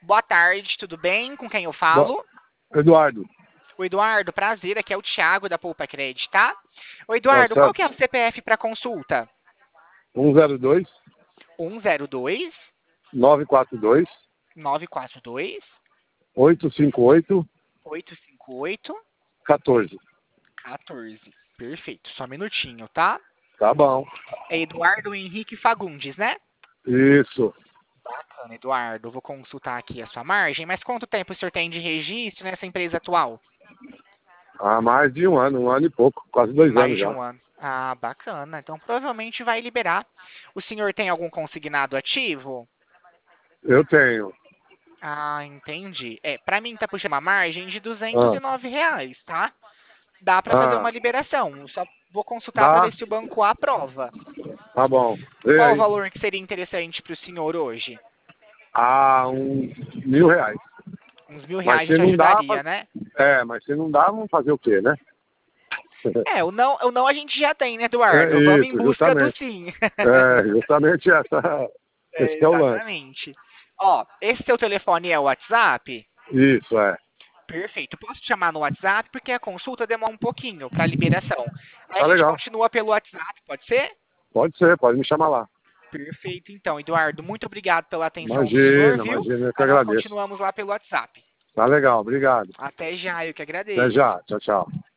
boa tarde, tudo bem? Com quem eu Bo- falo? Eduardo, O Eduardo, prazer, aqui é o Thiago da Poupa Credit, tá? O tá Eduardo, qual certo? que é o CPF para consulta? 102 102 942 942 858 858 14. 14. Perfeito, só um minutinho, tá? Tá bom. É Eduardo Henrique Fagundes, né? Isso. Bacana, Eduardo. Vou consultar aqui a sua margem, mas quanto tempo o senhor tem de registro nessa empresa atual? Há mais de um ano e pouco, quase 2 anos Mais de já. um ano. Ah, bacana. Então provavelmente vai liberar. O senhor tem algum consignado ativo? Eu tenho. Ah, entendi. Pra mim tá puxando uma margem de Ah, R$ 209, tá? Dá pra fazer ah, uma liberação. Só vou consultar pra dá? ver se o banco aprova. Tá bom. Vê Qual o aí. valor que seria interessante pro senhor hoje? Uns R$ 1.000. Uns mil Mas reais já se te não dá, ajudaria, né? mas se não dá, vamos fazer o quê, né? O não a gente já tem, né, É Eduardo? Vamos em isso, busca do justamente. sim. Justamente esse que é o lance. Exatamente. Ó, esse seu telefone é o WhatsApp? Isso, é. Perfeito. Posso te chamar no WhatsApp porque a consulta demora um pouquinho para liberação. Aí Tá a gente legal. continua pelo WhatsApp, pode ser? Pode ser, pode me chamar lá. Perfeito, então, Eduardo. Muito obrigado pela atenção do senhor, Imagina, viu? imagina, eu que Aí nós agradeço. continuamos lá pelo WhatsApp. Tá legal, obrigado. Até já, eu que Até agradeço. já, tchau, tchau.